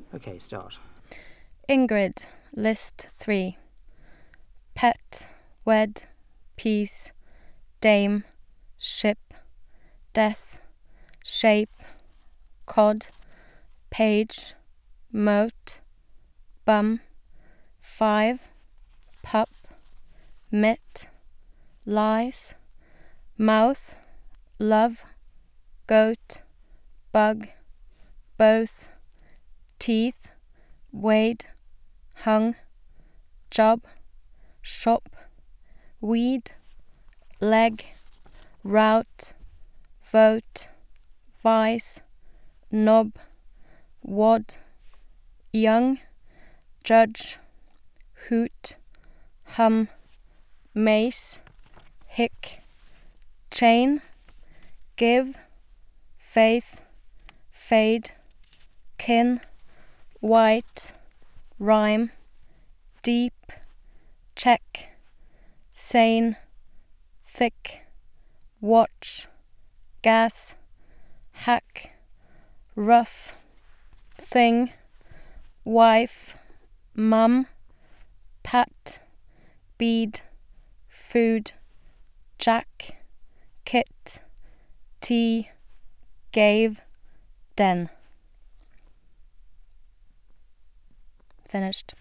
Okay, start. Ingrid, list 3. Pet, wed, peace, dame, ship, death, shape, cod, page, moat, bum, 5, pup, mitt, lies, mouth, love, goat, bug, both, teeth, wade, hung, job, shop, weed, leg, route, vote, vice, knob, wad, young, judge, hoot, hum, mace, hick, chain, give, faith, fade, kin, white, rhyme, deep, check, sane, thick, watch, gas, hack, rough, thing, wife, mum, pat, bead, food, jack, kit, tea, gave, den. Finished.